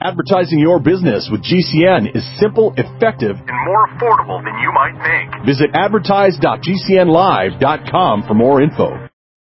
Advertising your business with GCN is simple, effective, and more affordable than you might think. Visit advertise.gcnlive.com for more info.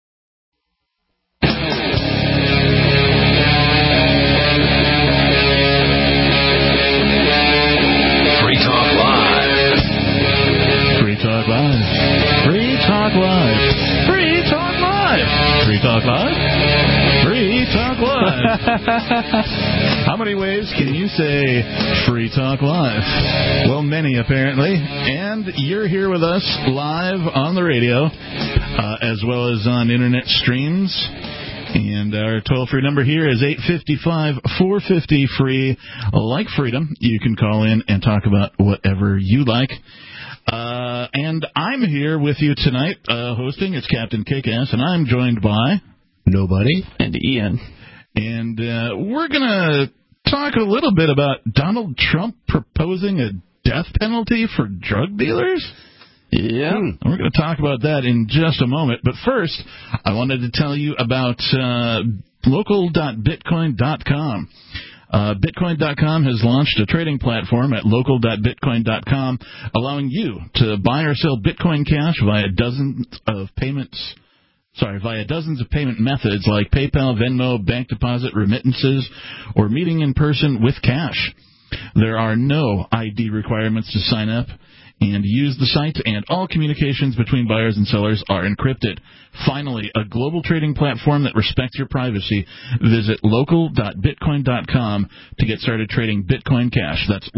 Free Talk Live. Free Talk Live. Free Talk Live. Free Talk Live. Free Talk Live. Free Talk Live. How many ways can you say Free Talk Live? Well, many apparently. And you're here with us live on the radio, as well as on internet streams. And our toll-free number here is 855-450-FREE. Like freedom, you can call in and talk about whatever you like. And I'm here with you tonight, hosting. It's Captain Kickass, and I'm joined by... Nobody. And Ian. And we're going to talk a little bit about Donald Trump proposing a death penalty for drug dealers. Yeah. We're going to talk about that in just a moment. But first, I wanted to tell you about local.bitcoin.com. Bitcoin.com has launched a trading platform at local.bitcoin.com, allowing you to buy or sell Bitcoin Cash via dozens of payment methods like PayPal, Venmo, bank deposit, remittances, or meeting in person with cash. There are no ID requirements to sign up and use the site, and all communications between buyers and sellers are encrypted. Finally, a global trading platform that respects your privacy. Visit local.bitcoin.com to get started trading Bitcoin Cash. That's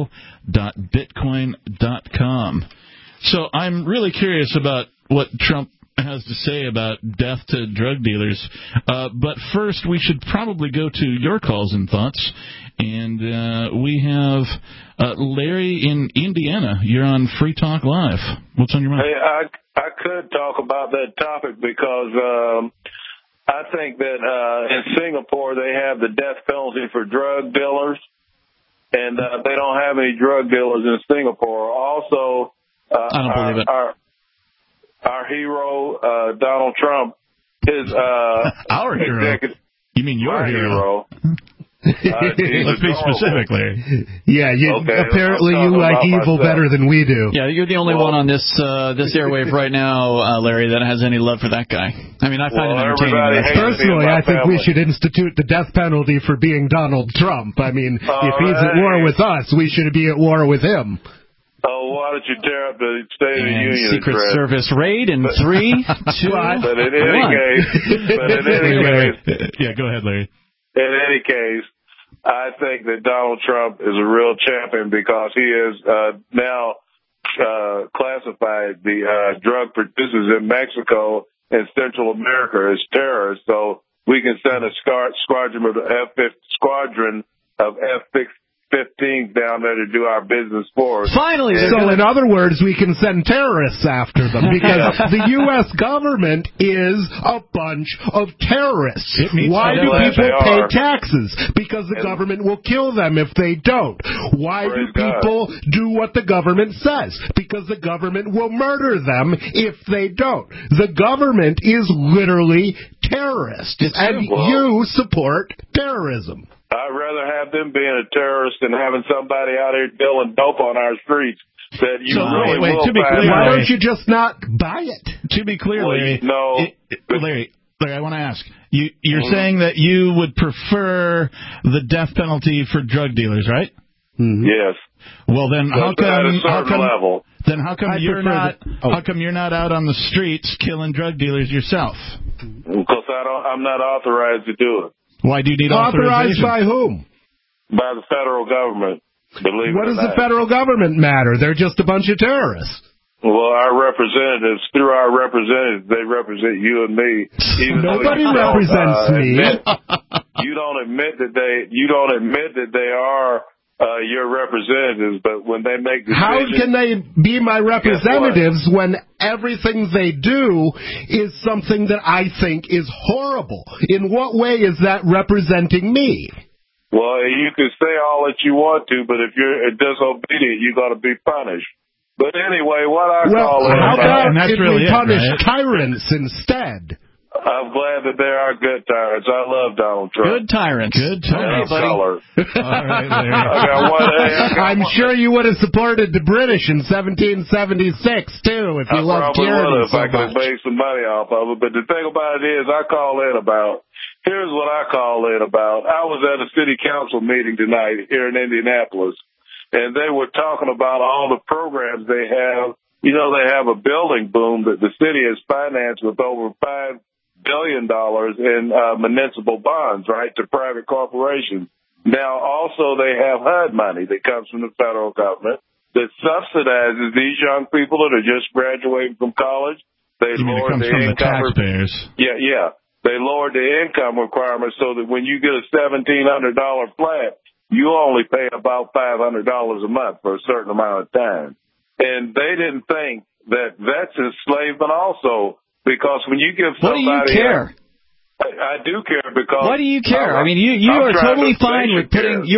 local.bitcoin.com. So I'm really curious about what Trump has to say about death to drug dealers. But first, we should probably go to your calls and thoughts. And we have Larry in Indiana. You're on Free Talk Live. What's on your mind? Hey, I could talk about that topic because I think that in Singapore they have the death penalty for drug dealers, and they don't have any drug dealers in Singapore. Also, I don't believe it. Our hero, Donald Trump, his our hero? You mean your hero? Let's be specific, Larry. Yeah, apparently you like evil better than we do. Yeah, you're the only one on this airwave right now, Larry, that has any love for that guy. I mean, I find him entertaining. Personally, I think we should institute the death penalty for being Donald Trump. I mean, if he's at war with us, we should be at war with him. Oh, why don't you tear up the State of the Union Secret address? Service raid in 3, 2, 1. But in any case, yeah, go ahead, Larry. In any case, I think that Donald Trump is a real champion because he has now classified the drug producers in Mexico and Central America as terrorists. So we can send a squadron of F-15s down there to do our business for us. Finally, so in other words, we can send terrorists after them because the U.S. government is a bunch of terrorists. Why do people pay taxes? Because the government will kill them if they don't. Why do people do what the government says? Because the government will murder them if they don't. The government is literally terrorists, and you support terrorism. I'd rather have them being a terrorist than having somebody out here dealing dope on our streets. That you really will to be clear, why don't you just not buy it? To be clear, Larry, Larry, I want to ask, you're saying that you would prefer the death penalty for drug dealers, right? Mm-hmm. Yes. Well, then how come you're not out on the streets killing drug dealers yourself? Because I'm not authorized to do it. Why do you need authorized authorization? By whom? By the federal government. What does the federal government matter? They're just a bunch of terrorists. Well, our representatives, through our representatives, they represent you and me. Nobody represents me. You don't admit that they are your representatives, but when they make decisions... How can they be my representatives when everything they do is something that I think is horrible? In what way is that representing me? Well, you can say all that you want to, but if you're disobedient, you're going to be punished. But anyway, what I call it... How about if we punish tyrants instead? I'm glad that there are good tyrants. I love Donald Trump. Good tyrants. Good tyrants. Okay, buddy. All right, Larry. I'm sure you would have supported the British in 1776 too if you loved tyranny if I could make some money off of it. But the thing about it is, here's what I call in about. I was at a city council meeting tonight here in Indianapolis, and they were talking about all the programs they have. You know, they have a building boom that the city has financed with over $5 billion in municipal bonds, right, to private corporations. Now, also, they have HUD money that comes from the federal government that subsidizes these young people that are just graduating from college. They lower comes the from income. The taxpayers. Yeah. They lowered the income requirement so that when you get a $1,700 flat, you only pay about $500 a month for a certain amount of time. And they didn't think that that's enslavement also, because when you give somebody... What do you care? I do care because... Why do you care? I mean, you are totally fine with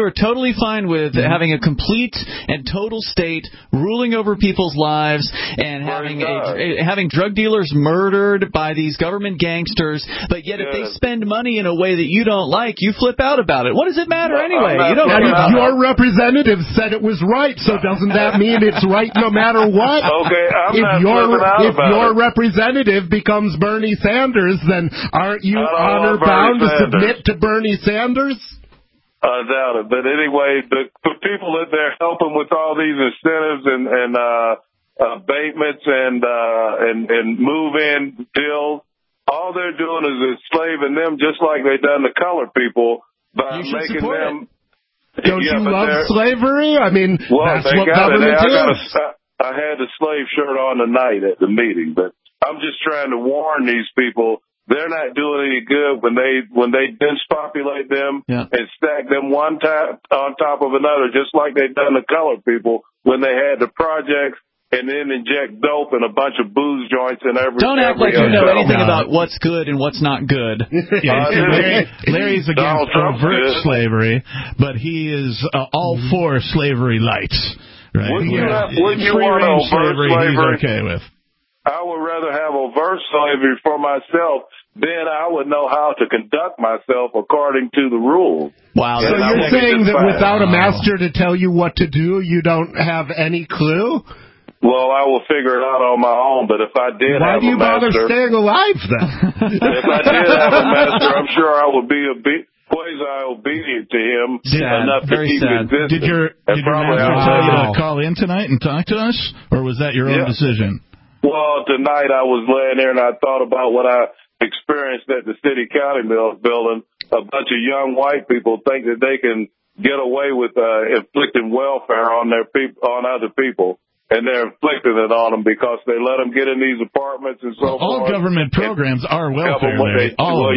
having a complete and total state ruling over people's lives and having drug dealers murdered by these government gangsters, but yet if they spend money in a way that you don't like, you flip out about it. What does it matter anyway? You don't care about your representative said it was right, so doesn't that mean it's right no matter what? Okay, if your representative becomes Bernie Sanders, then aren't you honor bound to submit to Bernie Sanders? I doubt it. But anyway, the people that they're helping with all these incentives and abatements and move-in deals, all they're doing is enslaving them just like they done the colored people by making them... Don't you love slavery? I mean, that's what government is. I had the slave shirt on tonight at the meeting, but I'm just trying to warn these people. They're not doing any good when they dense populate them and stack them one on top of another, just like they've done the colored people when they had the projects and then inject dope and a bunch of booze joints in every. Don't act like you know anything about what's good and what's not good. Larry's against overt slavery, but he is all for slavery lights. Right? Wouldn't you want overt slavery? He's okay with. I would rather have overt slavery for myself. Then I would know how to conduct myself according to the rules. Wow. So you're saying that without a master to tell you what to do, you don't have any clue? Well, I will figure it out on my own, but if I did Why have do you a master... bother staying alive, then? If I did have a master, I'm sure I would be quasi-obedient to him enough to keep existing. Did your master tell you to call in tonight and talk to us, or was that your own decision? Well, tonight I was laying there and I thought about what I experienced at the city county building. A bunch of young white people think that they can get away with inflicting welfare on other people, and they're inflicting it on them because they let them get in these apartments and so forth. All government programs are welfare. All of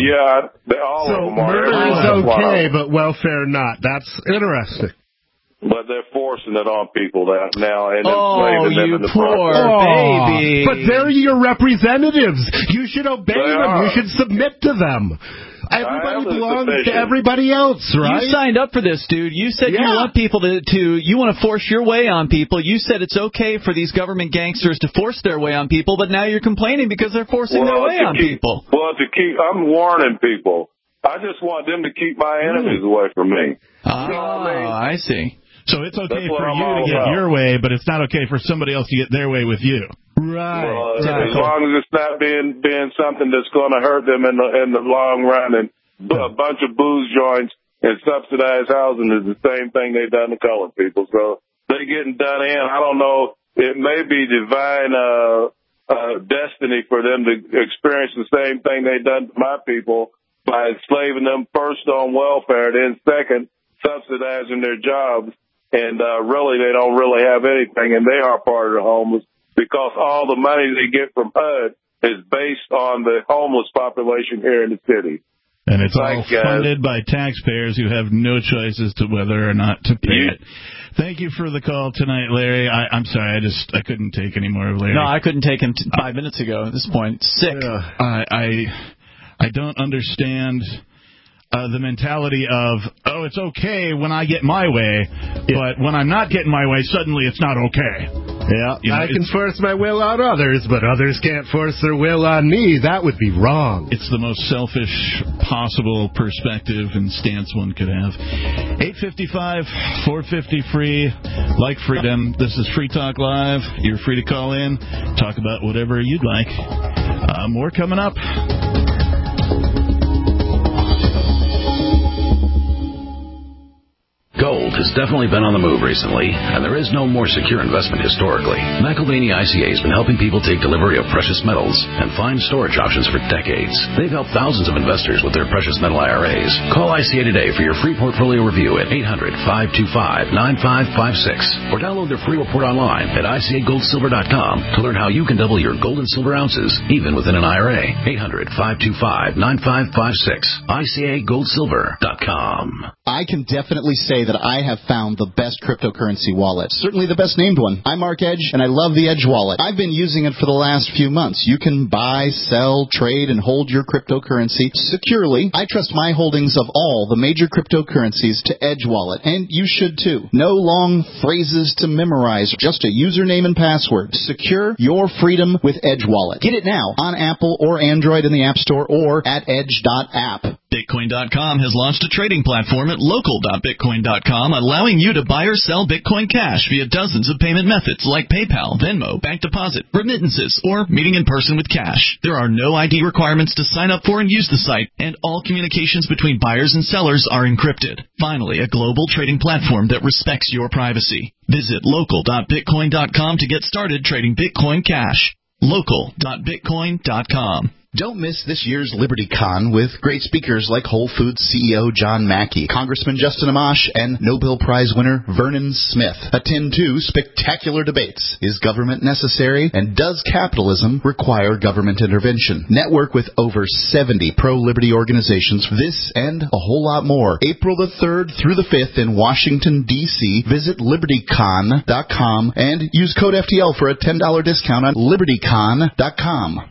them are. Murder is okay, but welfare not. That's interesting. But they're forcing it on people now and enslaving them in the process. Baby. But they're your representatives. You should obey them. You should submit to them. Everybody belongs to everybody else, right? You signed up for this, dude. You said you want people you want to force your way on people. You said it's okay for these government gangsters to force their way on people, but now you're complaining because they're forcing their way on people. Well, I'm warning people. I just want them to keep my enemies away from me. I see. So it's okay for you to get your way, but it's not okay for somebody else to get their way with you. Right. Well, as long as it's not being something that's going to hurt them in the long run, and a bunch of booze joints and subsidized housing is the same thing they've done to colored people. So they're getting done in. I don't know. It may be divine destiny for them to experience the same thing they've done to my people by enslaving them first on welfare, then second subsidizing their jobs. And really, they don't really have anything, and they are part of the homeless because all the money they get from HUD is based on the homeless population here in the city. And it's all funded by taxpayers who have no choice as to whether or not to pay it. Thank you for the call tonight, Larry. I'm sorry, I couldn't take any more of Larry. No, I couldn't take him 5 minutes ago at this point. Sick. I don't understand. the mentality of, oh, it's okay when I get my way, but when I'm not getting my way, suddenly it's not okay. Yeah, you know, I can force my will on others, but others can't force their will on me. That would be wrong. It's the most selfish possible perspective and stance one could have. 855, 450 free, like freedom. This is Free Talk Live. You're free to call in, talk about whatever you'd like. More coming up. Gold has definitely been on the move recently, and there is no more secure investment historically. McElvaney ICA has been helping people take delivery of precious metals and find storage options for decades. They've helped thousands of investors with their precious metal IRAs. Call ICA today for your free portfolio review at 800-525-9556 or download their free report online at ICAGoldSilver.com to learn how you can double your gold and silver ounces even within an IRA. 800-525-9556. ICAGoldSilver.com. I can definitely say that I have found the best cryptocurrency wallet. Certainly the best named one. I'm Mark Edge, and I love the Edge wallet. I've been using it for the last few months. You can buy, sell, trade, and hold your cryptocurrency securely. I trust my holdings of all the major cryptocurrencies to Edge wallet, and you should too. No long phrases to memorize, just a username and password. Secure your freedom with Edge wallet. Get it now on Apple or Android in the App Store or at edge.app. Bitcoin.com has launched a trading platform at local.bitcoin.com, allowing you to buy or sell Bitcoin Cash via dozens of payment methods like PayPal, Venmo, bank deposit, remittances, or meeting in person with cash. There are no ID requirements to sign up for and use the site, and all communications between buyers and sellers are encrypted. Finally, a global trading platform that respects your privacy. Visit local.bitcoin.com to get started trading Bitcoin Cash. Local.bitcoin.com. Don't miss this year's LibertyCon with great speakers like Whole Foods CEO John Mackey, Congressman Justin Amash, and Nobel Prize winner Vernon Smith. Attend 2 spectacular debates. Is government necessary? And does capitalism require government intervention? Network with over 70 pro-liberty organizations. This and a whole lot more. April the 3rd through the 5th in Washington, D.C. Visit LibertyCon.com and use code FTL for a $10 discount on LibertyCon.com.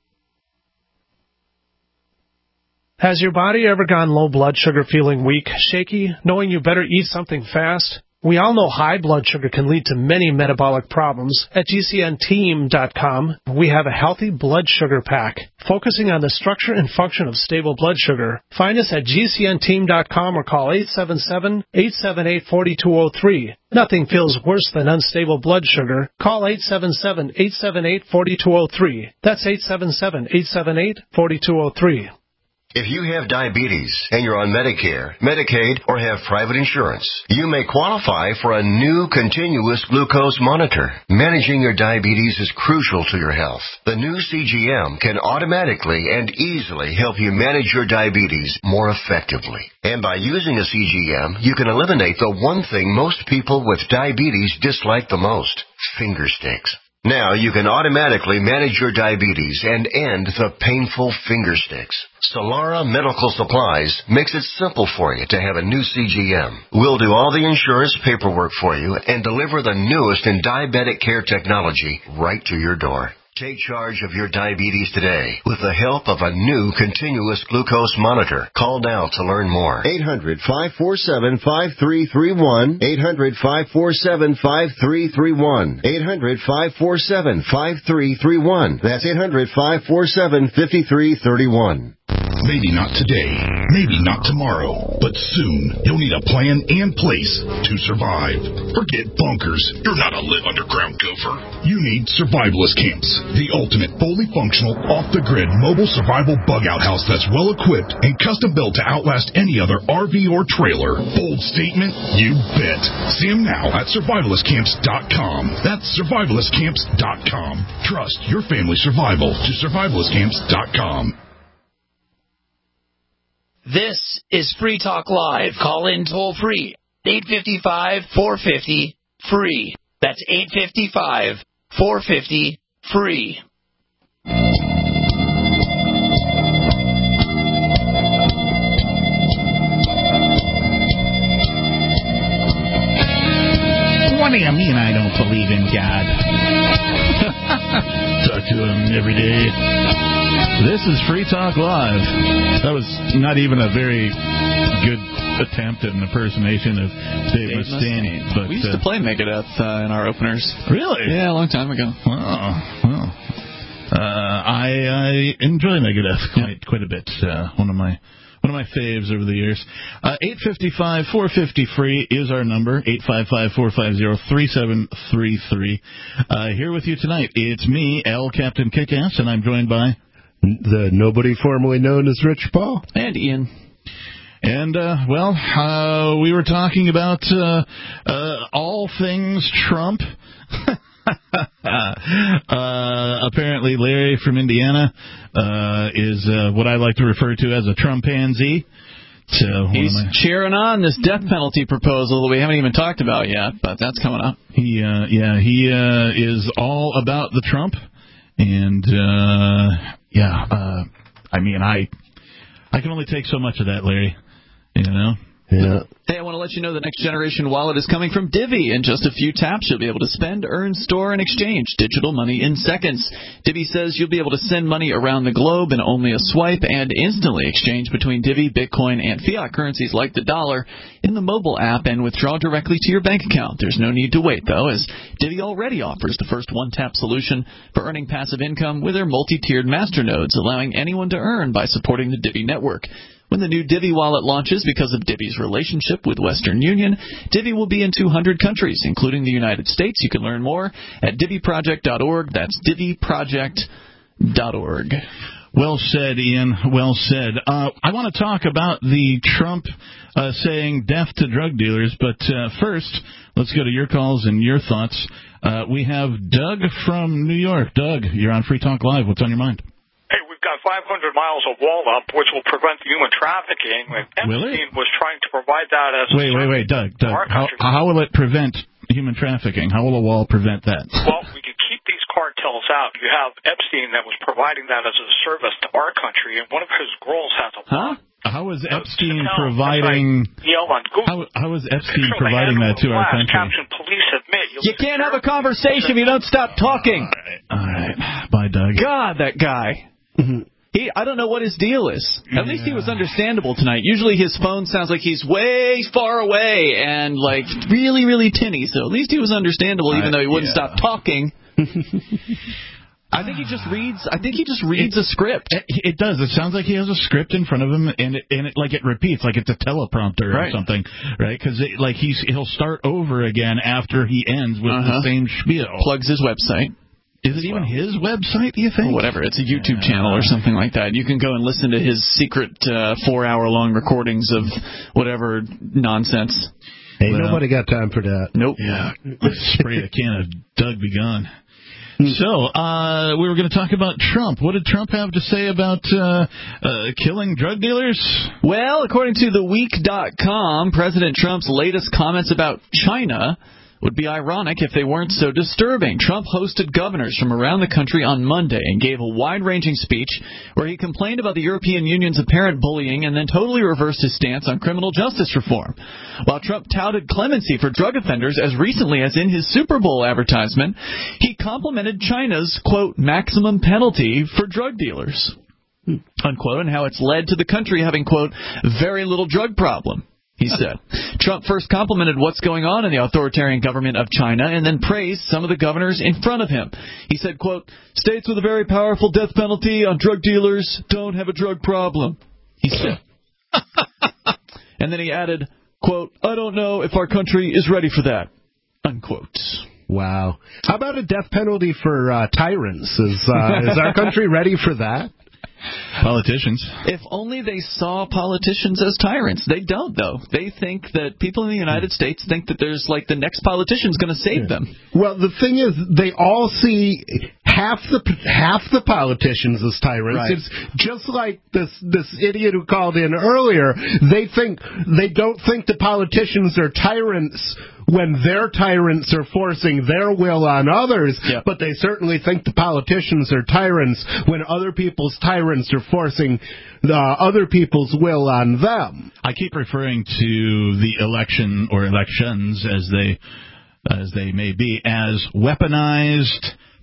Has your body ever gone low blood sugar, feeling weak, shaky, knowing you better eat something fast? We all know high blood sugar can lead to many metabolic problems. At GCNteam.com, we have a healthy blood sugar pack, focusing on the structure and function of stable blood sugar. Find us at GCNteam.com or call 877-878-4203. Nothing feels worse than unstable blood sugar. Call 877-878-4203. That's 877-878-4203. If you have diabetes and you're on Medicare, Medicaid, or have private insurance, you may qualify for a new continuous glucose monitor. Managing your diabetes is crucial to your health. The new CGM can automatically and easily help you manage your diabetes more effectively. And by using a CGM, you can eliminate the one thing most people with diabetes dislike the most: finger sticks. Now you can automatically manage your diabetes and end the painful finger sticks. Solara Medical Supplies makes it simple for you to have a new CGM. We'll do all the insurance paperwork for you and deliver the newest in diabetic care technology right to your door. Take charge of your diabetes today with the help of a new continuous glucose monitor. Call now to learn more. 800-547-5331. 800-547-5331. 800-547-5331. That's 800-547-5331. Maybe not today, maybe not tomorrow, but soon you'll need a plan and place to survive. Forget bunkers. You're not a live underground gopher. You need survivalist camps, the ultimate fully functional, off-the-grid mobile survival bug-out house that's well-equipped and custom-built to outlast any other RV or trailer. Bold statement? You bet. See them now at survivalistcamps.com. That's survivalistcamps.com. Trust your family survival to survivalistcamps.com. This is Free Talk Live. Call in toll free. 855-450-FREE. That's 855-450-FREE. What do you mean I don't believe in God? Talk to him every day. This is Free Talk Live. That was not even a very good attempt at an impersonation of Dave Mustaine. But we used to play Megadeth in our openers. Really? Yeah, a long time ago. Well, I enjoy Megadeth quite a bit. One of my faves over the years. 855-450-FREE is our number. 855-450-3733. Here with you tonight, it's me, L. Captain Kickass, and I'm joined by the nobody formerly known as Rich Paul. And Ian. And, we were talking about all things Trump. Apparently Larry from Indiana is what I like to refer to as a Trumpanzee. So he's cheering on this death penalty proposal that we haven't even talked about yet, but that's coming up. He is all about the Trump, and I mean, I can only take so much of that, Larry. You know. Yeah. Hey, I want to let you know the next generation wallet is coming from Divvy. In just a few taps, you'll be able to spend, earn, store, and exchange digital money in seconds. Divvy says you'll be able to send money around the globe in only a swipe and instantly exchange between Divvy, Bitcoin, and fiat currencies like the dollar in the mobile app and withdraw directly to your bank account. There's no need to wait, though, as Divvy already offers the first one-tap solution for earning passive income with their multi-tiered masternodes, allowing anyone to earn by supporting the Divvy network. When the new Divvy wallet launches, because of Divvy's relationship with Western Union, Divvy will be in 200 countries, including the United States. You can learn more at DivvyProject.org. That's DivvyProject.org. Well said, Ian. Well said. I want to talk about the Trump saying death to drug dealers, but first, let's go to your calls and your thoughts. We have Doug from New York. Doug, you're on Free Talk Live. What's on your mind? Hey, we've got 500 miles of wall up, which will prevent human trafficking. Epstein was trying to provide that as Wait, Doug. How will it prevent human trafficking? How will a wall prevent that? Well, we can keep these cartels out. You have Epstein that was providing that as a service to our country, and one of his girls has a... Huh? How is Epstein providing... How is Epstein providing that to our country? Captain Police admit... You can't have a conversation if you don't stop talking. All right. Bye, Doug. God, that guy. I don't know what his deal is. At least he was understandable tonight. Usually his phone sounds like he's way far away and like really, really tinny. So at least he was understandable, even though he wouldn't stop talking. I think he just reads a script. It does. It sounds like he has a script in front of him, and it repeats, like it's a teleprompter or something, right? Because he'll start over again after he ends with the same spiel. Plugs his website. Is it even his website, do you think? Whatever. It's a YouTube channel or something like that. You can go and listen to his secret 4-hour-long recordings of whatever nonsense. Hey, nobody got time for that. Nope. Yeah. Spray a can of Doug Be Gone. So, we were going to talk about Trump. What did Trump have to say about killing drug dealers? Well, according to TheWeek.com, President Trump's latest comments about China would be ironic if they weren't so disturbing. Trump hosted governors from around the country on Monday and gave a wide-ranging speech where he complained about the European Union's apparent bullying and then totally reversed his stance on criminal justice reform. While Trump touted clemency for drug offenders as recently as in his Super Bowl advertisement, he complimented China's, quote, maximum penalty for drug dealers, unquote, and how it's led to the country having, quote, very little drug problem. He said. Trump first complimented what's going on in the authoritarian government of China and then praised some of the governors in front of him. He said, quote, states with a very powerful death penalty on drug dealers don't have a drug problem. He said. And then he added, quote, I don't know if our country is ready for that, unquote. Wow. How about a death penalty for tyrants? Is our country ready for that? Politicians. If only they saw politicians as tyrants. They don't, though. They think that people in the United States think that there's like the next politician's going to save them. Well, the thing is, they all see half the politicians as tyrants. Right. It's just like this idiot who called in earlier. They don't think the politicians are tyrants when their tyrants are forcing their will on others, but they certainly think the politicians are tyrants when other people's tyrants are forcing other people's will on them. I keep referring to the election or elections as they may be as weaponized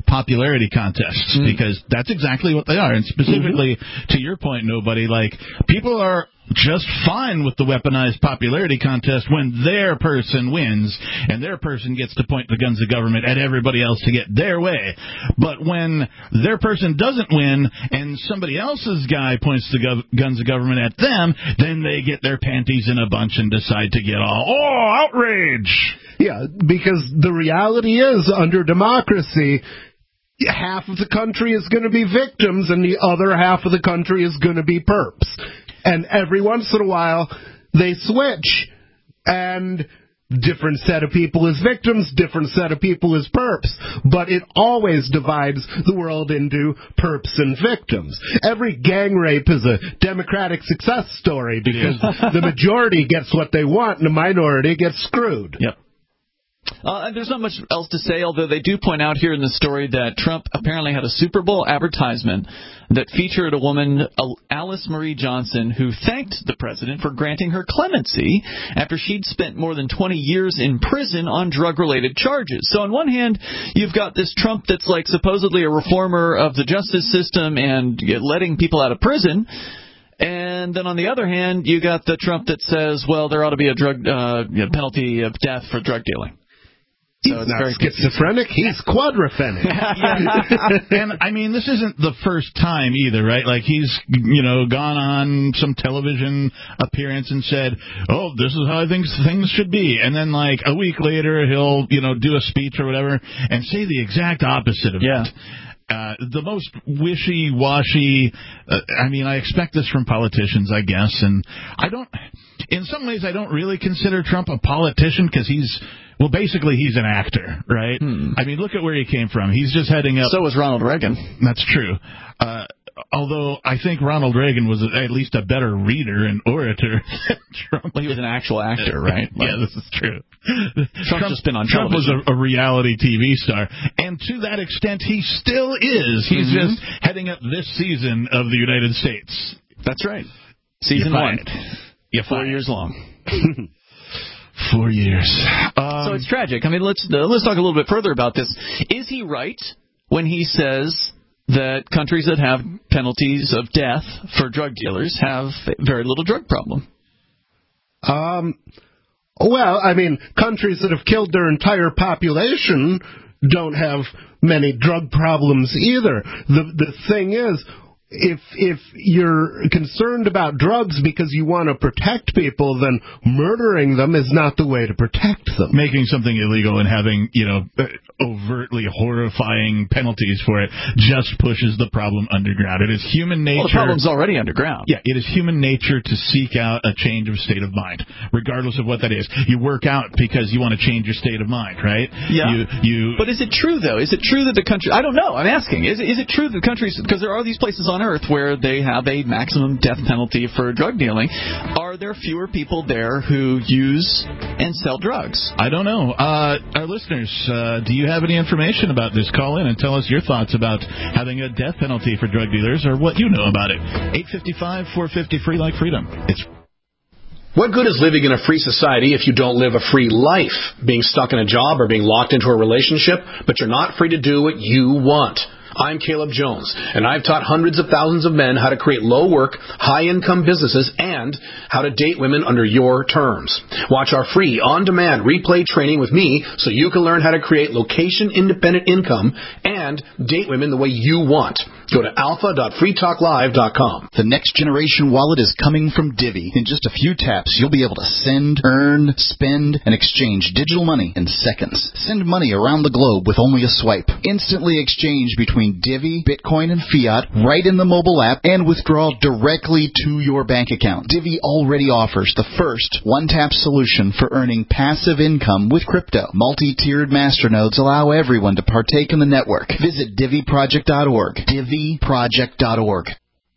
popularity contests, because that's exactly what they are. And specifically, to your point, Nobody, like, people are just fine with the weaponized popularity contest when their person wins and their person gets to point the guns of government at everybody else to get their way. But when their person doesn't win and somebody else's guy points the guns of government at them, then they get their panties in a bunch and decide to get all, outrage! Yeah, because the reality is, under democracy, half of the country is going to be victims and the other half of the country is going to be perps. And every once in a while, they switch, and different set of people as victims, different set of people as perps. But it always divides the world into perps and victims. Every gang rape is a democratic success story because the majority gets what they want and the minority gets screwed. Yep. There's not much else to say, although they do point out here in the story that Trump apparently had a Super Bowl advertisement that featured a woman, Alice Marie Johnson, who thanked the president for granting her clemency after she'd spent more than 20 years in prison on drug-related charges. So on one hand, you've got this Trump that's like supposedly a reformer of the justice system and letting people out of prison. And then on the other hand, you got the Trump that says, well, there ought to be a drug penalty of death for drug dealing. So he's not schizophrenic, he's quadrophenic. And, I mean, this isn't the first time either, right? Like, he's, gone on some television appearance and said, oh, this is how I think things should be. And then, like, a week later, he'll, do a speech or whatever and say the exact opposite of it. The most wishy-washy, I expect this from politicians, I guess, and in some ways I don't really consider Trump a politician because basically he's an actor, right? Look at where he came from. He's just heading up. So was Ronald Reagan. That's true. Although I think Ronald Reagan was at least a better reader and orator than Trump. Well, he was an actual actor, right? Yeah, this is true. Trump's just been on Trump television. was a reality TV star, and to that extent, he still is. He's just heading up this season of the United States. That's right. Season 1. 4 years long. 4 years. So it's tragic. Let's talk a little bit further about this. Is he right when he says that countries that have penalties of death for drug dealers have very little drug problem? Well, countries that have killed their entire population don't have many drug problems either. The thing is, if you're concerned about drugs because you want to protect people, then murdering them is not the way to protect them. Making something illegal and having, overtly horrifying penalties for it just pushes the problem underground. It is human nature. Well, the problem's already underground. Yeah, it is human nature to seek out a change of state of mind, regardless of what that is. You work out because you want to change your state of mind, right? Yeah. But is it true, though? Is it true that the country... I don't know. I'm asking. Is it true that countries... Because there are these places on Earth where they have a maximum death penalty for drug dealing. Are there fewer people there who use and sell drugs? I don't know. Our listeners, do you have any information about this? Call in and tell us your thoughts about having a death penalty for drug dealers or what you know about it. 855-450 free like freedom. What good is living in a free society if you don't live a free life? Being stuck in a job or being locked into a relationship, but you're not free to do what you want. I'm Caleb Jones, and I've taught hundreds of thousands of men how to create low-work, high-income businesses and how to date women under your terms. Watch our free, on-demand replay training with me so you can learn how to create location-independent income and date women the way you want. Go to alpha.freetalklive.com. The next generation wallet is coming from Divvy. In just a few taps, you'll be able to send, earn, spend, and exchange digital money in seconds. Send money around the globe with only a swipe. Instantly exchange between Divvy, Bitcoin, and fiat right in the mobile app and withdraw directly to your bank account. Divvy already offers the first one-tap solution for earning passive income with crypto. Multi-tiered masternodes allow everyone to partake in the network. Visit DivvyProject.org. DivvyProject.org.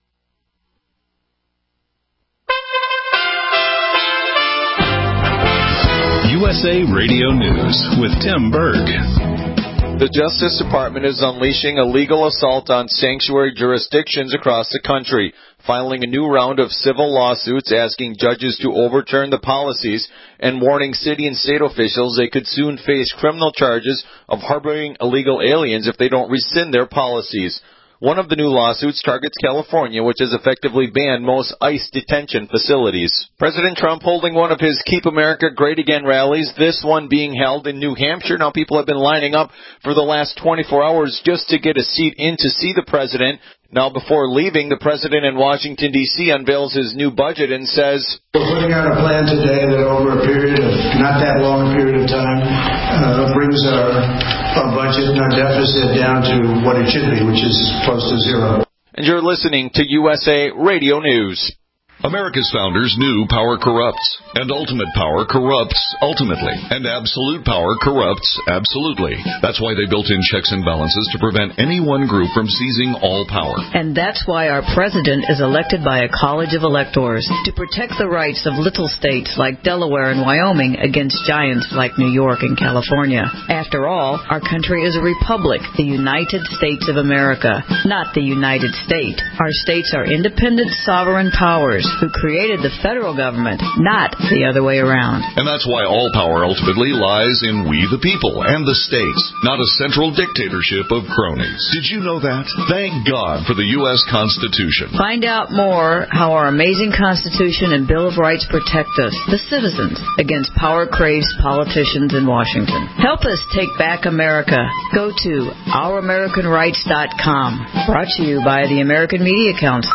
USA Radio News with Tim Berg. The Justice Department is unleashing a legal assault on sanctuary jurisdictions across the country. filing a new round of civil lawsuits asking judges to overturn the policies and warning city and state officials they could soon face criminal charges of harboring illegal aliens if they don't rescind their policies. One of the new lawsuits targets California, which has effectively banned most ICE detention facilities. President Trump holding one of his Keep America Great Again rallies, this one being held in New Hampshire. Now, people have been lining up for the last 24 hours just to get a seat in to see the president. Now, before leaving, the president in Washington, D.C. unveils his new budget and says, "We're putting out a plan today that over a period of not that long a period of time brings our budget and our deficit down to what it should be, which is close to zero." And you're listening to USA Radio News. America's founders knew power corrupts, and ultimate power corrupts ultimately, and absolute power corrupts absolutely. That's why they built in checks and balances to prevent any one group from seizing all power. And that's why our president is elected by a college of electors to protect the rights of little states like Delaware and Wyoming against giants like New York and California. After all, our country is a republic, the United States of America, not the United State. Our states are independent sovereign powers who created the federal government, not the other way around. And that's why all power ultimately lies in we the people and the states, not a central dictatorship of cronies. Did you know that? Thank God for the U.S. Constitution. Find out more how our amazing Constitution and Bill of Rights protect us, the citizens, against power-crazed politicians in Washington. Help us take back America. Go to ouramericanrights.com. Brought to you by the American Media Council.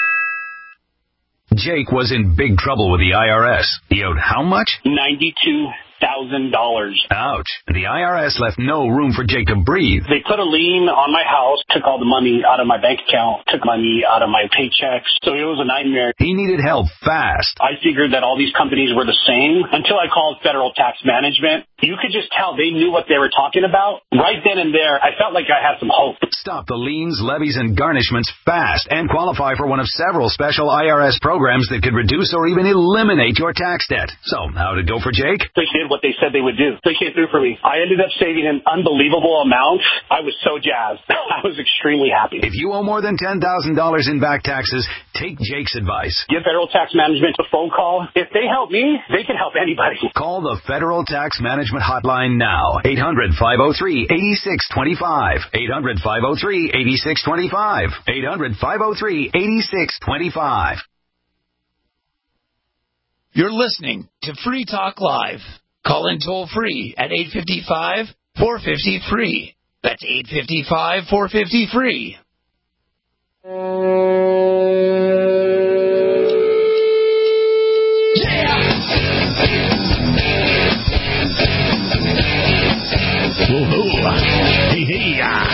Jake was in big trouble with the IRS. He owed how much? $92,000. Ouch. The IRS left no room for Jake to breathe. They put a lien on my house, took all the money out of my bank account, took money out of my paychecks. So it was a nightmare. He needed help fast. I figured that all these companies were the same until I called Federal Tax Management. You could just tell they knew what they were talking about. Right then and there, I felt like I had some hope. Stop the liens, levies, and garnishments fast and qualify for one of several special IRS programs that could reduce or even eliminate your tax debt. So, how did it go for Jake? They did what they said they would do. They came through for me. I ended up saving an unbelievable amount. I was so jazzed. I was extremely happy. If you owe more than $10,000 in back taxes, take Jake's advice. Give Federal Tax Management a phone call. If they help me, they can help anybody. Call the Federal Tax Management hotline now. 800-503-8625. 800-503-8625. 800-503-8625. You're listening to Free Talk Live. Call in toll free at 855-450-FREE. That's 855-450-FREE. Whoa-ho. Hey.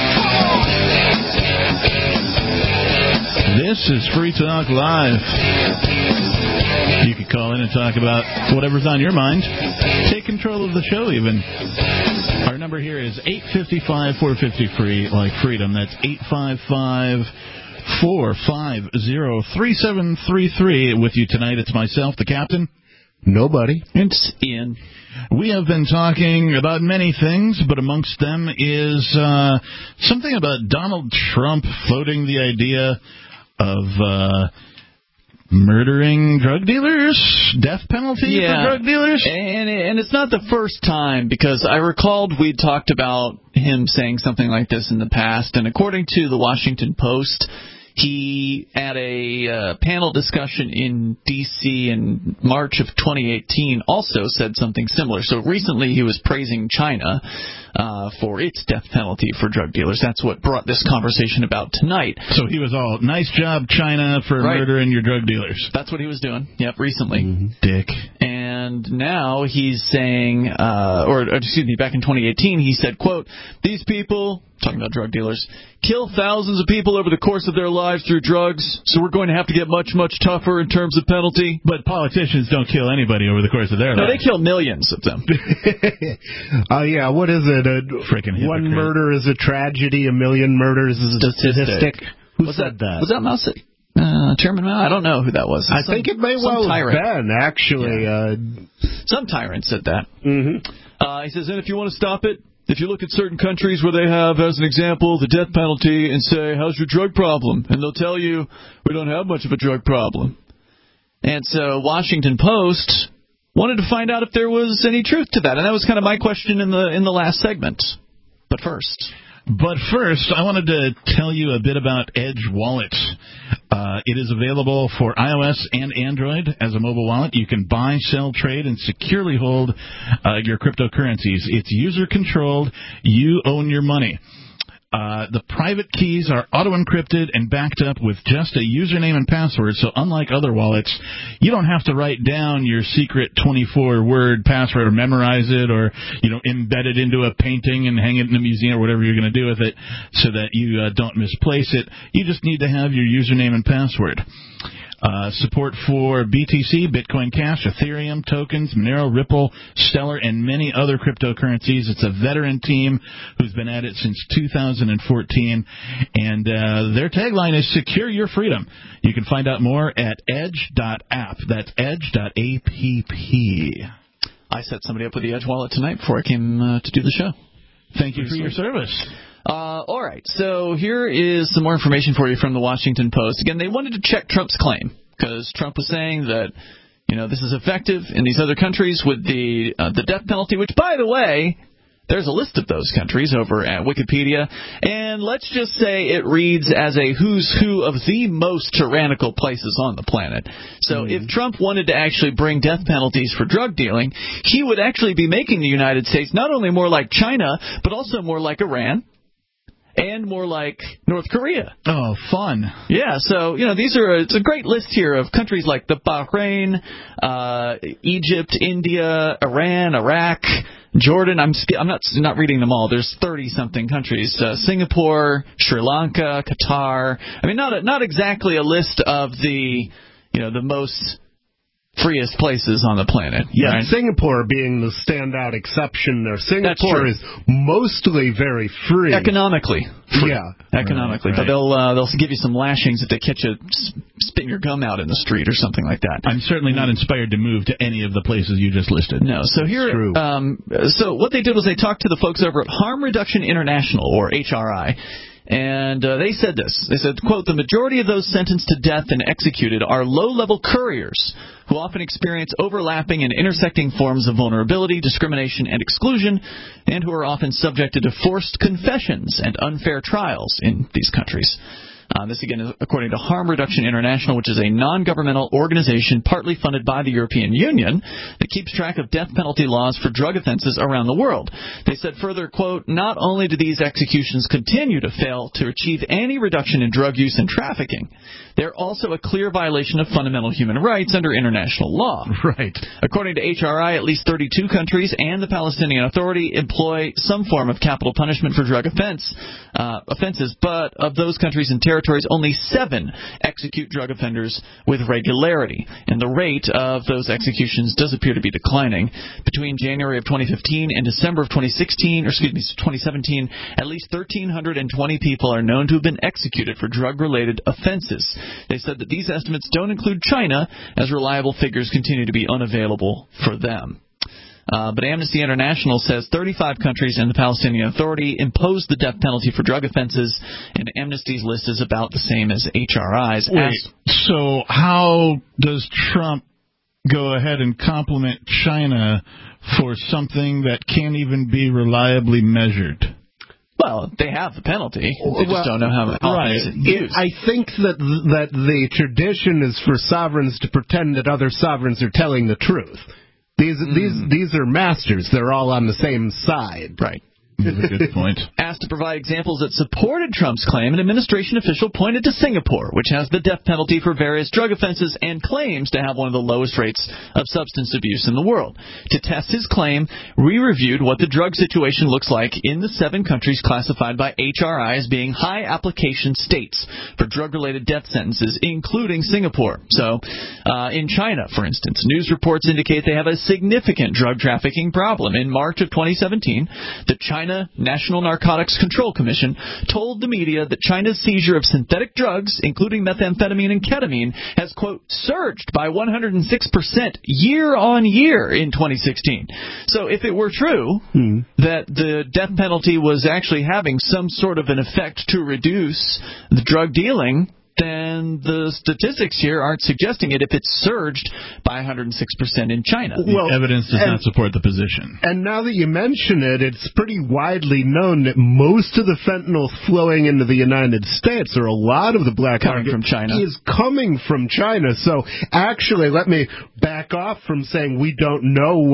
This is Free Talk Live. You can call in and talk about whatever's on your mind. Take control of the show, even. Our number here is 855-450-FREE, like freedom. That's 855-450-3733. With you tonight, it's myself, the captain. Nobody. It's Ian. We have been talking about many things, but amongst them is something about Donald Trump floating the idea of murdering drug dealers, death penalty for drug dealers. And it's not the first time, because I recalled we'd talked about him saying something like this in the past, and according to the Washington Post, he, at a panel discussion in D.C. in March of 2018, also said something similar. So recently he was praising China for its death penalty for drug dealers. That's what brought this conversation about tonight. So he was all, nice job, China, for murdering your drug dealers. That's what he was doing, recently. Mm-hmm. Dick. And now he's saying, back in 2018, he said, quote, "These people," talking about drug dealers, "kill thousands of people over the course of their lives through drugs, so we're going to have to get much, much tougher in terms of penalty." But politicians don't kill anybody over the course of their lives. No, they kill millions of them. What is it? Freaking one murder is a tragedy, a million murders is a statistic. Who said that? Was that Mouser? Chairman Mao? I don't know who that was. I think it may well have been, actually. Some tyrant said that. Mm-hmm. He says, and if you want to stop it, if you look at certain countries where they have, as an example, the death penalty and say, how's your drug problem? And they'll tell you, we don't have much of a drug problem. And so Washington Post wanted to find out if there was any truth to that. And that was kind of my question in the last segment. But first, I wanted to tell you a bit about Edge Wallet. It is available for iOS and Android as a mobile wallet. You can buy, sell, trade, and securely hold your cryptocurrencies. It's user-controlled. You own your money. The private keys are auto-encrypted and backed up with just a username and password, so unlike other wallets, you don't have to write down your secret 24-word password or memorize it or, embed it into a painting and hang it in a museum or whatever you're going to do with it so that you don't misplace it. You just need to have your username and password. Support for BTC, Bitcoin Cash, Ethereum, tokens, Monero, Ripple, Stellar, and many other cryptocurrencies. It's a veteran team who's been at it since 2014, and their tagline is Secure Your Freedom. You can find out more at edge.app. That's edge.app. I set somebody up with the Edge wallet tonight before I came to do the show. Thank you for your service. All right, so here is some more information for you from the Washington Post. Again, they wanted to check Trump's claim because Trump was saying that, this is effective in these other countries with the death penalty, which, by the way, there's a list of those countries over at Wikipedia. And let's just say it reads as a who's who of the most tyrannical places on the planet. So if Trump wanted to actually bring death penalties for drug dealing, he would actually be making the United States not only more like China, but also more like Iran. And more like North Korea. Oh, fun. Yeah, so, it's a great list here of countries like the Bahrain, Egypt, India, Iran, Iraq, Jordan. I'm not reading them all. There's 30-something countries. Singapore, Sri Lanka, Qatar. I mean, not exactly a list of the most freest places on the planet. Yeah, right? Singapore being the standout exception there. Singapore is mostly very free. Economically. Free. Yeah. Economically. Right. But they'll give you some lashings if they catch you spitting your gum out in the street or something like that. I'm certainly not inspired to move to any of the places you just listed. No. So here, so what they did was they talked to the folks over at Harm Reduction International, or HRI. And they said this. They said, quote, the majority of those sentenced to death and executed are low-level couriers who often experience overlapping and intersecting forms of vulnerability, discrimination, and exclusion, and who are often subjected to forced confessions and unfair trials in these countries. This, again, is according to Harm Reduction International, which is a non-governmental organization partly funded by the European Union that keeps track of death penalty laws for drug offenses around the world. They said further, quote, not only do these executions continue to fail to achieve any reduction in drug use and trafficking, they're also a clear violation of fundamental human rights under international law. Right. According to HRI, at least 32 countries and the Palestinian Authority employ some form of capital punishment for drug offenses, but of those countries and territories, only 7 execute drug offenders with regularity, and the rate of those executions does appear to be declining. Between January of 2015 and December of 2017, at least 1,320 people are known to have been executed for drug-related offenses. They said that these estimates don't include China, as reliable figures continue to be unavailable for them. But Amnesty International says 35 countries and the Palestinian Authority imposed the death penalty for drug offenses, and Amnesty's list is about the same as HRI's. So how does Trump go ahead and compliment China for something that can't even be reliably measured? Well, they have the penalty. They just don't know how it's used. I think that the tradition is for sovereigns to pretend that other sovereigns are telling the truth. These are masters. They're all on the same side. Right. That's a good point. Asked to provide examples that supported Trump's claim, an administration official pointed to Singapore, which has the death penalty for various drug offenses and claims to have one of the lowest rates of substance abuse in the world. To test his claim, we reviewed what the drug situation looks like in the 7 countries classified by HRI as being high application states for drug-related death sentences, including Singapore. So, in China, for instance, news reports indicate they have a significant drug trafficking problem. In March of 2017, the China China National Narcotics Control Commission told the media that China's seizure of synthetic drugs, including methamphetamine and ketamine, has, quote, surged by 106% year on year in 2016. So if it were true that the death penalty was actually having some sort of an effect to reduce the drug dealing, then the statistics here aren't suggesting it if it's surged by 106% in China. The evidence does not support the position. And now that you mention it, it's pretty widely known that most of the fentanyl flowing into the United States, or a lot of the black coming from China, is coming from China. So actually, let me back off from saying we don't know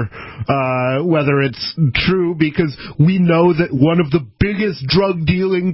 whether it's true, because we know that one of the biggest drug dealing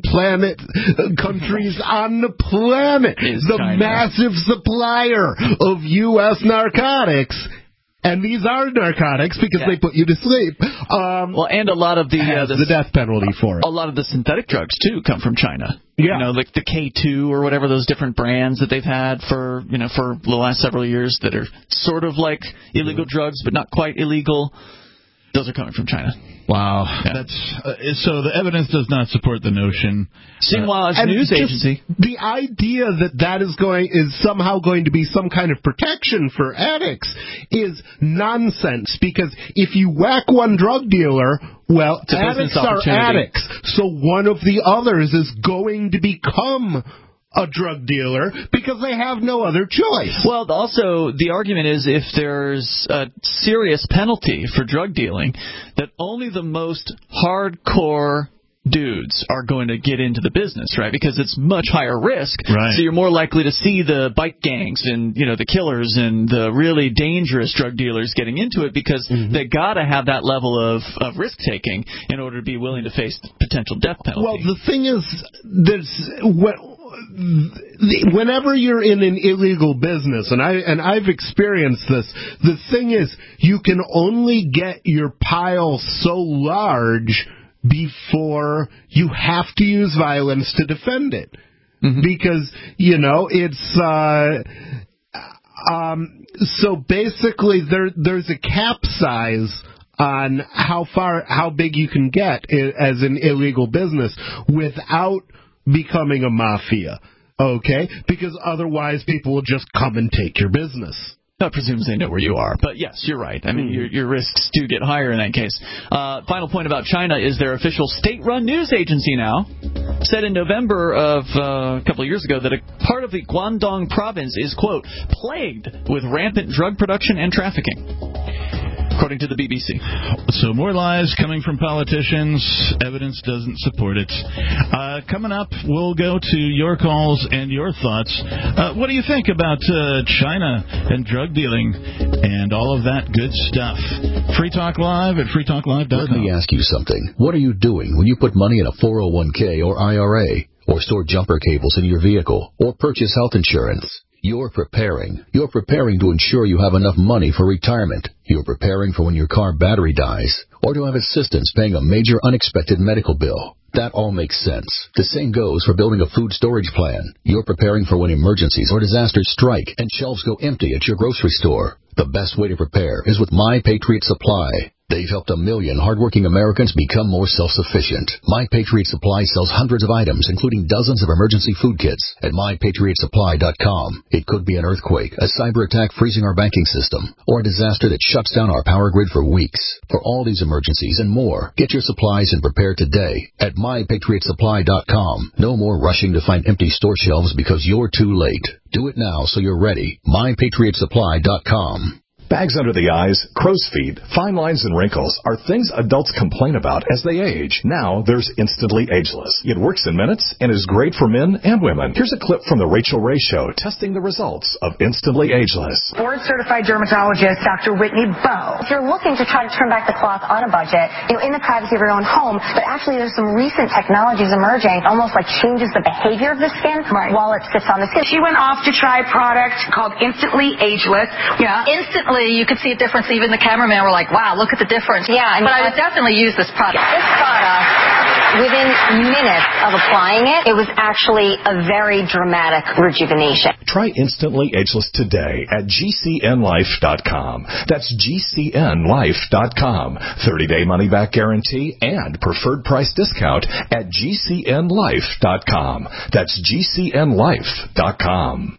countries on the planet, the China. massive supplier of U.S. narcotics, and these are narcotics because they put you to sleep. And a lot of the death penalty for it. A lot of the synthetic drugs too come from China. Yeah, like the K2 or whatever, those different brands that they've had for the last several years that are sort of like illegal drugs but not quite illegal. Those are coming from China. Wow. Yeah. So the evidence does not support the notion. Xinhua's news agency. The idea that is somehow going to be some kind of protection for addicts is nonsense, because if you whack one drug dealer, well, addicts are addicts. So one of the others is going to become a drug dealer because they have no other choice. Well, also, the argument is if there's a serious penalty for drug dealing, that only the most hardcore dudes are going to get into the business, right? Because it's much higher risk. Right. So you're more likely to see the bike gangs and, the killers and the really dangerous drug dealers getting into it, because they got to have that level of risk-taking in order to be willing to face the potential death penalty. Well, the thing is, whenever you're in an illegal business, and I've experienced this, the thing is, you can only get your pile so large before you have to use violence to defend it. Because, it's so basically there's a cap size on how big you can get as an illegal business without becoming a mafia, okay? Because otherwise people will just come and take your business. That presumes they know where you are. But yes, you're right. I mean, your risks do get higher in that case. Final point about China is their official state-run news agency now said in November of a couple of years ago that a part of the Guangdong province is, quote, plagued with rampant drug production and trafficking, according to the BBC. So more lies coming from politicians. Evidence doesn't support it. Coming up, we'll go to your calls and your thoughts. What do you think about China and drug dealing and all of that good stuff? Free Talk Live at freetalklive.com. Let me ask you something. What are you doing when you put money in a 401k or IRA, or store jumper cables in your vehicle, or purchase health insurance? You're preparing. You're preparing to ensure you have enough money for retirement. You're preparing for when your car battery dies, or to have assistance paying a major unexpected medical bill. That all makes sense. The same goes for building a food storage plan. You're preparing for when emergencies or disasters strike and shelves go empty at your grocery store. The best way to prepare is with My Patriot Supply. They've helped 1 million hardworking Americans become more self-sufficient. My Patriot Supply sells hundreds of items, including dozens of emergency food kits, at MyPatriotSupply.com. It could be an earthquake, a cyber attack freezing our banking system, or a disaster that shuts down our power grid for weeks. For all these emergencies and more, get your supplies and prepare today at MyPatriotSupply.com. No more rushing to find empty store shelves because you're too late. Do it now so you're ready. MyPatriotSupply.com. Bags under the eyes, crow's feet, fine lines, and wrinkles are things adults complain about as they age. Now there's Instantly Ageless. It works in minutes and is great for men and women. Here's a clip from the Rachel Ray Show testing the results of Instantly Ageless. Board-certified dermatologist Dr. Whitney Bowe. If you're looking to try to turn back the clock on a budget, in the privacy of your own home, but actually there's some recent technologies emerging, almost like changes the behavior of the skin while it sits on the skin. She went off to try a product called Instantly Ageless. Yeah. Instantly, you could see a difference. Even the cameraman were like, wow, look at the difference. Yeah. But I would definitely use this product. This product within minutes of applying it, it was actually a very dramatic rejuvenation. Try Instantly Ageless today at GCNlife.com. That's GCNlife.com. 30-day money-back guarantee and preferred price discount at GCNlife.com. That's GCNlife.com.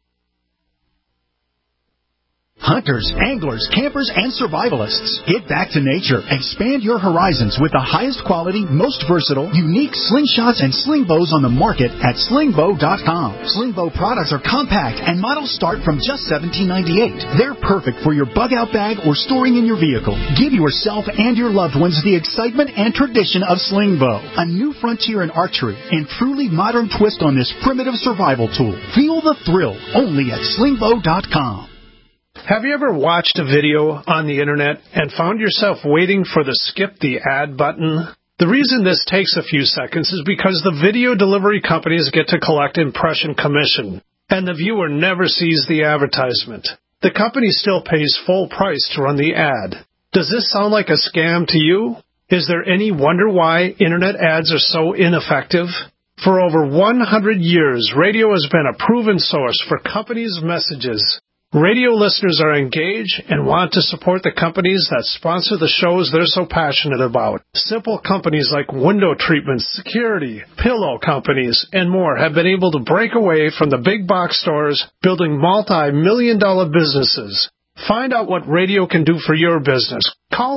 Hunters, anglers, campers, and survivalists. Get back to nature. Expand your horizons with the highest quality, most versatile, unique slingshots and sling bows on the market at slingbow.com. Slingbow products are compact and models start from just $17.98. They're perfect for your bug-out bag or storing in your vehicle. Give yourself and your loved ones the excitement and tradition of Slingbow, a new frontier in archery and truly modern twist on this primitive survival tool. Feel the thrill only at slingbow.com. Have you ever watched a video on the internet and found yourself waiting for the skip the ad button? The reason this takes a few seconds is because the video delivery companies get to collect impression commission, and the viewer never sees the advertisement. The company still pays full price to run the ad. Does this sound like a scam to you? Is there any wonder why internet ads are so ineffective? For over 100 years, radio has been a proven source for companies' messages. Radio listeners are engaged and want to support the companies that sponsor the shows they're so passionate about. Simple companies like window treatments, security, pillow companies, and more have been able to break away from the big box stores, building multi-million-dollar businesses. Find out what radio can do for your business. Call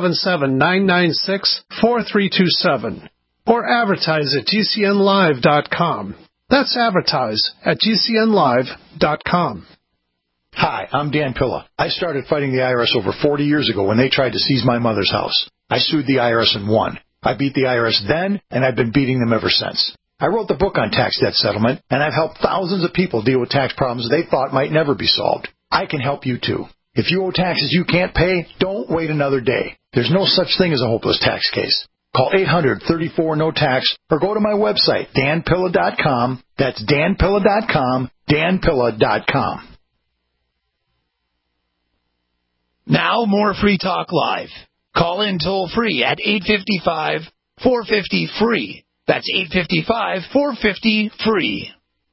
877-996-4327 or advertise at GCNlive.com. That's advertise at GCNlive.com. Hi, I'm Dan Pilla. I started fighting the IRS over 40 years ago when they tried to seize my mother's house. I sued the IRS and won. I beat the IRS then, and I've been beating them ever since. I wrote the book on tax debt settlement, and I've helped thousands of people deal with tax problems they thought might never be solved. I can help you, too. If you owe taxes you can't pay, don't wait another day. There's no such thing as a hopeless tax case. Call 800-34-NO-TAX or go to my website, danpilla.com. That's danpilla.com, danpilla.com. Now more Free Talk Live. Call in toll-free at 855-450-FREE. That's 855-450-FREE.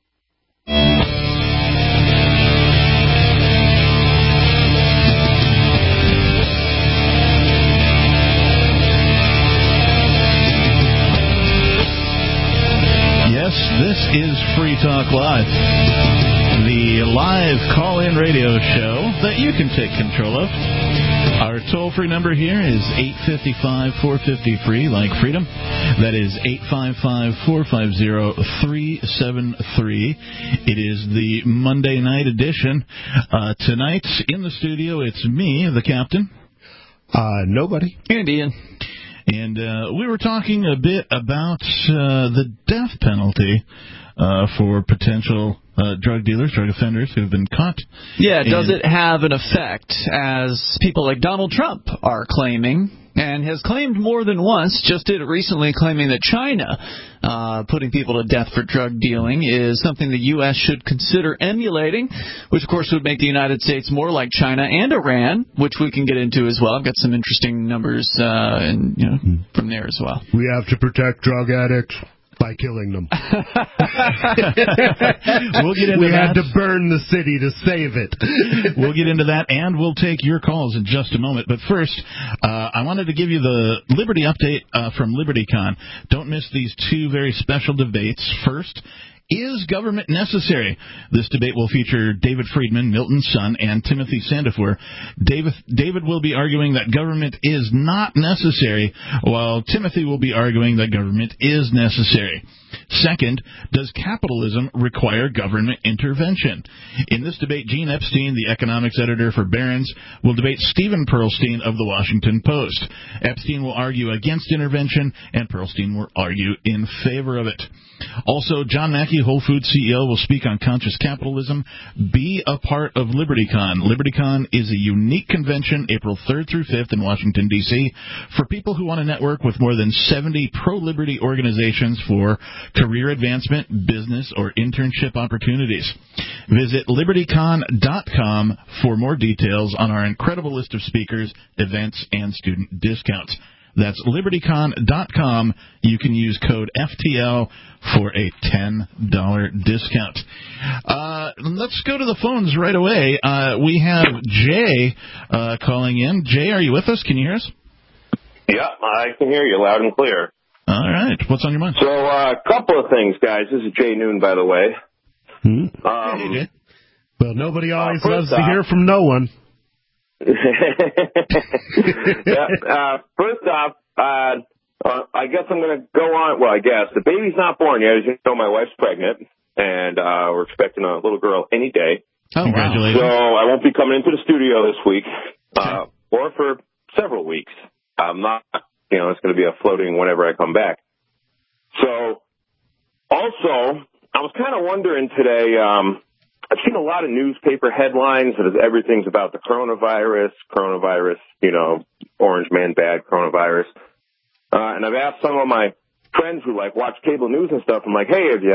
Yes, this is Free Talk Live, the live call-in radio show that you can take control of. Our toll-free number here is 855-450-FREE, like freedom. That is 855-450-373. It is the Monday night edition. Tonight in the studio, it's me, the captain. Nobody. And Ian. And we were talking a bit about the death penalty for potential drug dealers, drug offenders who have been caught. Yeah, does it have an effect, as people like Donald Trump are claiming, and has claimed more than once, just did it recently, claiming that China putting people to death for drug dealing is something the U.S. should consider emulating, which, of course, would make the United States more like China and Iran, which we can get into as well. I've got some interesting numbers from there as well. We have to protect drug addicts by killing them. We'll get into we that. had to burn the city to save it. We'll get into that, and we'll take your calls in just a moment. But first, I wanted to give you the Liberty update from LibertyCon. Don't miss these two very special debates. First, is government necessary? This debate will feature David Friedman, Milton's son, and Timothy Sandefur. David will be arguing that government is not necessary, while Timothy will be arguing that government is necessary. Second, does capitalism require government intervention? In this debate, Gene Epstein, the economics editor for Barron's, will debate Stephen Pearlstein of the Washington Post. Epstein will argue against intervention, and Pearlstein will argue in favor of it. Also, John Mackey, Whole Foods CEO, will speak on conscious capitalism. Be a part of LibertyCon. LibertyCon is a unique convention, April 3rd through 5th in Washington, D.C., for people who want to network with more than 70 pro-liberty organizations for career advancement, business, or internship opportunities. Visit LibertyCon.com for more details on our incredible list of speakers, events, and student discounts. That's LibertyCon.com. You can use code FTL for a $10 discount. Let's go to the phones right away. We have Jay calling in. Jay, are you with us? Can you hear us? Yeah, I can hear you loud and clear. All right. What's on your mind? So, a couple of things, guys. This is Jay Noon, by the way. Hey, Jay. Well, nobody always loves to hear from no one. First off, I guess I'm going to go on. Well, I guess the baby's not born yet. As you know, my wife's pregnant, and we're expecting a little girl any day. Oh, congratulations! So I won't be coming into the studio this week, or for several weeks. I'm not. It's going to be a floating whenever I come back. So, also, I was kind of wondering today. I've seen a lot of newspaper headlines that everything's about the coronavirus, orange man bad coronavirus. And I've asked some of my friends who watch cable news and stuff. I'm like, hey, have you?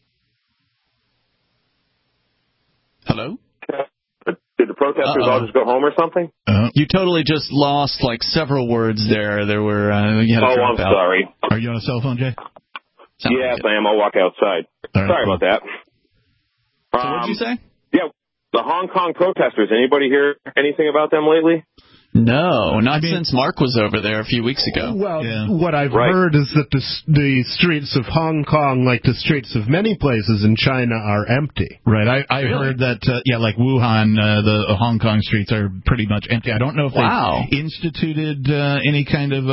Hello? Did the protesters all just go home or something? You totally just lost several words there. There were. You had I'm sorry. Are you on a cell phone, Jay? Yes, I am. I'll walk outside. Right, sorry about that. So what did you say? Yeah, the Hong Kong protesters. Anybody hear anything about them lately? No, not since Mark was over there a few weeks ago. Well, what I've heard is that the streets of Hong Kong, like the streets of many places in China, are empty. Right. I heard that, like Wuhan, the Hong Kong streets are pretty much empty. I don't know if they instituted any kind of,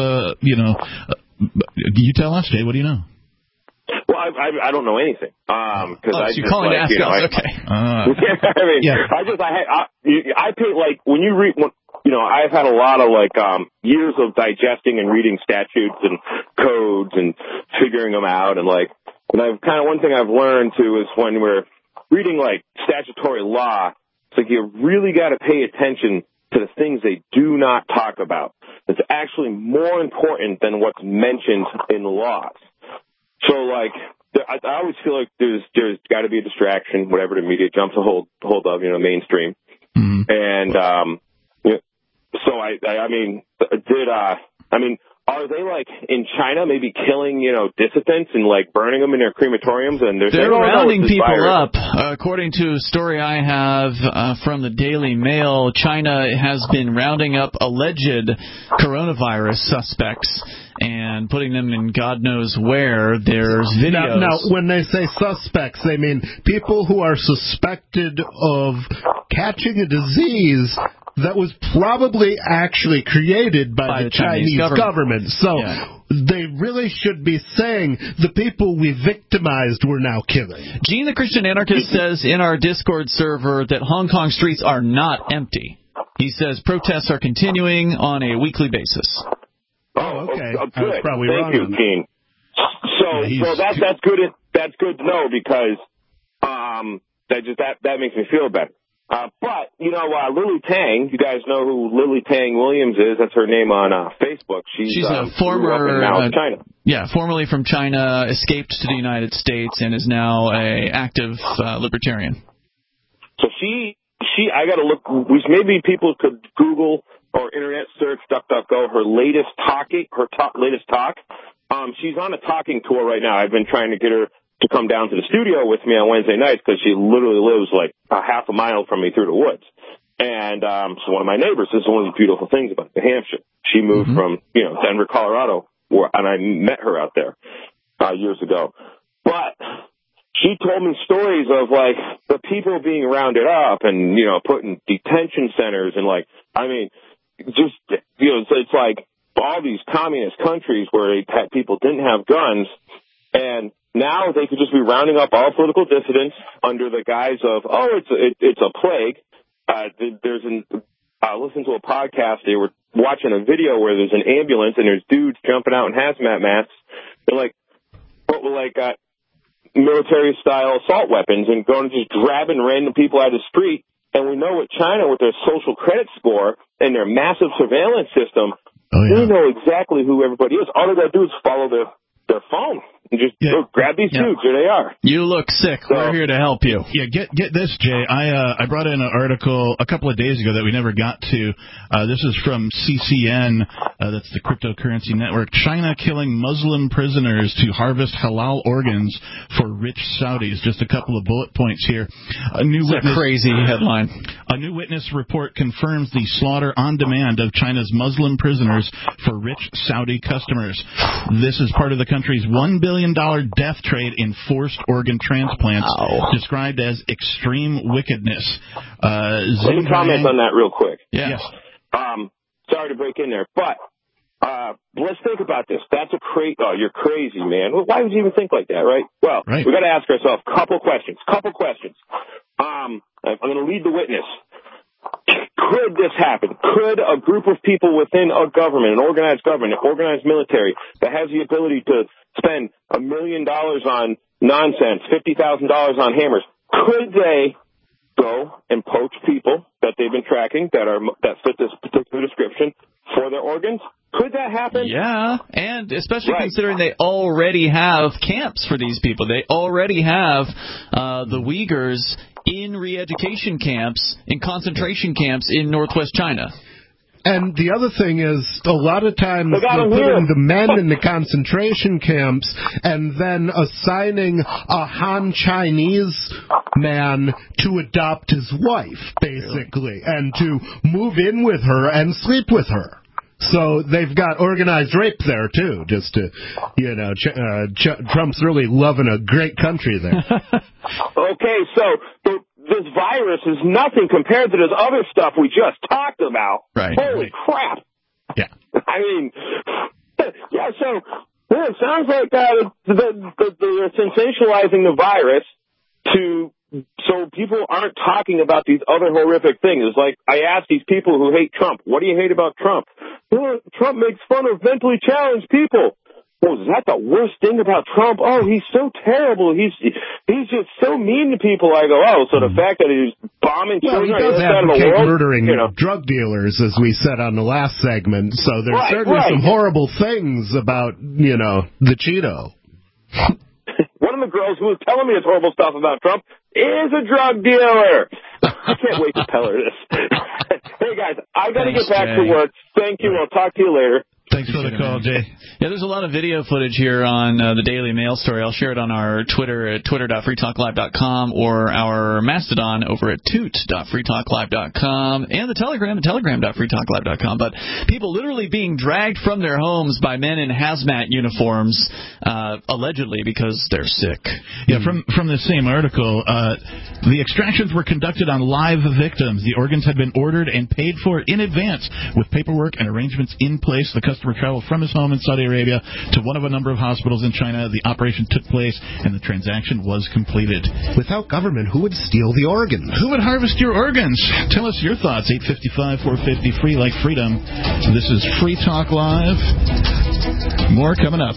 you tell us, Jay, what do you know? Well, I don't know anything. So you're calling to ask us, okay. I pay, when you read, I've had a lot of, years of digesting and reading statutes and codes and figuring them out. And, one thing I've learned, too, is when we're reading, statutory law, it's you really got to pay attention to the things they do not talk about. It's actually more important than what's mentioned in the laws. So, I always feel like there's got to be a distraction, whatever the media jumps a hold of, mainstream. Mm-hmm. And, are they in China maybe killing, dissidents and burning them in their crematoriums? And they're rounding people up. According to a story I have from the Daily Mail, China has been rounding up alleged coronavirus suspects and putting them in God knows where. There's videos. Now, when they say suspects, they mean people who are suspected of catching a disease that was probably actually created by the Chinese government. So they really should be saying the people we victimized we're now killing. Gene the Christian Anarchist says in our Discord server that Hong Kong streets are not empty. He says protests are continuing on a weekly basis. Oh, okay. Good. Thank you, Gene. So that's good. That's good to know because that makes me feel better. But, Lily Tang, you guys know who Lily Tang Williams is. That's her name on Facebook. She's a former China. Yeah, formerly from China, escaped to the United States, and is now a active libertarian. So I got to look. Maybe people could Google or internet search DuckDuckGo her latest talk. She's on a talking tour right now. I've been trying to get her to come down to the studio with me on Wednesday nights because she literally lives a half a mile from me through the woods. And so one of my neighbors, this is one of the beautiful things about New Hampshire. She moved from, Denver, Colorado, and I met her out there years ago. But she told me stories of, the people being rounded up and, put in detention centers and, it's all these communist countries where people didn't have guns, and now they could just be rounding up all political dissidents under the guise of, it's a plague. I listened to a podcast. They were watching a video where there's an ambulance and there's dudes jumping out in hazmat masks. They're military-style assault weapons and going just grabbing random people out of the street. And we know with China, with their social credit score and their massive surveillance system, they know exactly who everybody is. All they got to do is follow their phone. And just grab these tubes. Here they are. You look sick. So, we're here to help you. Yeah, get this, Jay. I brought in an article a couple of days ago that we never got to. This is from CCN. That's the Cryptocurrency Network. China killing Muslim prisoners to harvest halal organs for rich Saudis. Just a couple of bullet points here. A crazy headline. A new witness report confirms the slaughter on demand of China's Muslim prisoners for rich Saudi customers. This is part of the country's $1 billion death trade in forced organ transplants, described as extreme wickedness. Let me comment on that real quick. Yeah. Yes. Sorry to break in there, but let's think about this. That's you're crazy, man. Why would you even think like that, right? Well, we got to ask ourselves a couple questions. I'm going to lead the witness. Could this happen? Could a group of people within a government, an organized military, that has the ability to spend $1 million on nonsense, $50,000 on hammers, could they go and poach people that they've been tracking that fit this particular description for their organs? Could that happen? Yeah, and especially considering they already have camps for these people. They already have the Uyghurs in re-education camps, in concentration camps in northwest China. And the other thing is, a lot of times they're putting the men in the concentration camps and then assigning a Han Chinese man to adopt his wife, basically, and to move in with her and sleep with her. So they've got organized rape there, too, just to, Trump's really loving a great country there. Okay, so this virus is nothing compared to this other stuff we just talked about. Right. Holy crap. Yeah. I mean, so it sounds like they're sensationalizing the virus so people aren't talking about these other horrific things. It's like I asked these people who hate Trump, what do you hate about Trump? Well, Trump makes fun of mentally challenged people. Well, is that the worst thing about Trump? Oh, he's so terrible. He's just so mean to people. I go, so the fact that he's bombing children he does on the world, murdering drug dealers, as we said on the last segment. So there's certainly some horrible things about, the Cheeto. One of the girls who was telling me this horrible stuff about Trump is a drug dealer. I can't wait to tell her this. Hey, guys, I got to get back to work. Thank you. I'll talk to you later. Thanks for the call, Jay. Yeah, there's a lot of video footage here on the Daily Mail story. I'll share it on our Twitter at twitter.freetalklive.com or our Mastodon over at toot.freetalklive.com and the Telegram at telegram.freetalklive.com. But people literally being dragged from their homes by men in hazmat uniforms, allegedly because they're sick. Yeah, from the same article, the extractions were conducted on live victims. The organs had been ordered and paid for in advance with paperwork and arrangements in place. The customer traveled from his home in Saudi Arabia to one of a number of hospitals in China. The operation took place, and the transaction was completed. Without government, who would steal the organs? Who would harvest your organs? Tell us your thoughts. 855-450, free like freedom. This is Free Talk Live. More coming up.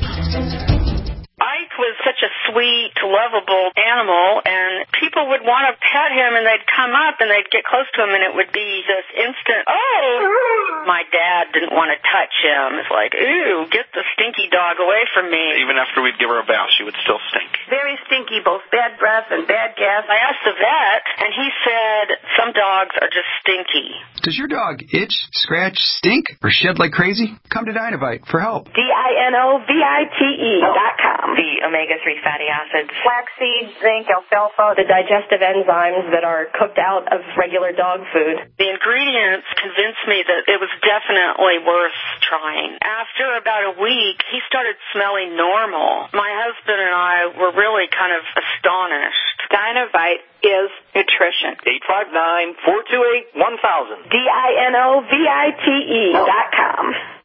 Ike was such a sweet, lovable animal, and people would want to pet him, and they'd come up, and they'd get close to him, and it would be this instant, my dad didn't want to touch him. It's like, ooh, get the stinky dog away from me. Even after we'd give her a bath, she would still stink. Very stinky, both bad breath and bad gas. I asked the vet, and he said some dogs are just stinky. Does your dog itch, scratch, stink, or shed like crazy? Come to Dinovite for help. DINOVITE.com. The omega-3 fatty acids, flaxseed, zinc, alfalfa, the digestive enzymes that are cooked out of regular dog food. The ingredients convinced me that it was definitely worth trying. After about a week, he started smelling normal. My husband and I were really kind of astonished. Dinovite is nutrition. 859-428-1000. DINOVITE.com.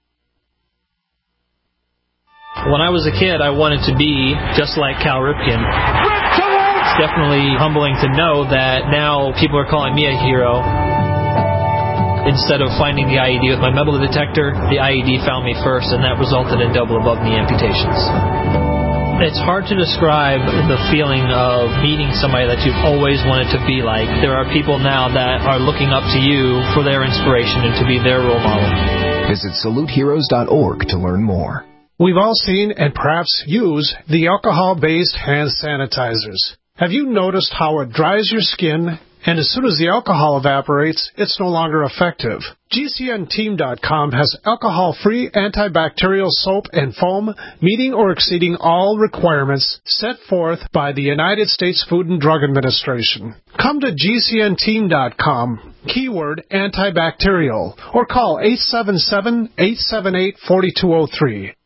When I was a kid, I wanted to be just like Cal Ripken. It's definitely humbling to know that now people are calling me a hero. Instead of finding the IED with my metal detector, the IED found me first, and that resulted in double above-knee amputations. It's hard to describe the feeling of meeting somebody that you've always wanted to be like. There are people now that are looking up to you for their inspiration and to be their role model. Visit SaluteHeroes.org to learn more. We've all seen and perhaps use the alcohol-based hand sanitizers. Have you noticed how it dries your skin, and as soon as the alcohol evaporates, it's no longer effective? GCNteam.com has alcohol-free antibacterial soap and foam meeting or exceeding all requirements set forth by the United States Food and Drug Administration. Come to GCNteam.com, keyword antibacterial, or call 877-878-4203.